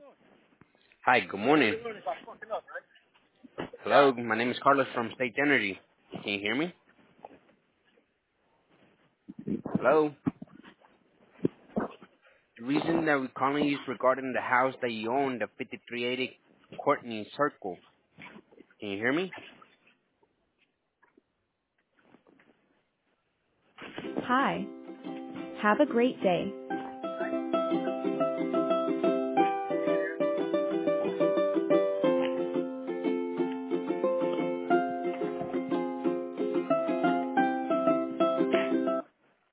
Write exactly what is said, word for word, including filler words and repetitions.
Hi, good morning. Hello, my name is Carlos from State Energy. Can you hear me? Hello? The reason that we're calling you is regarding the house that you own, the fifty-three eighty Courtney Circle. Can you hear me? Hi. Have a great day.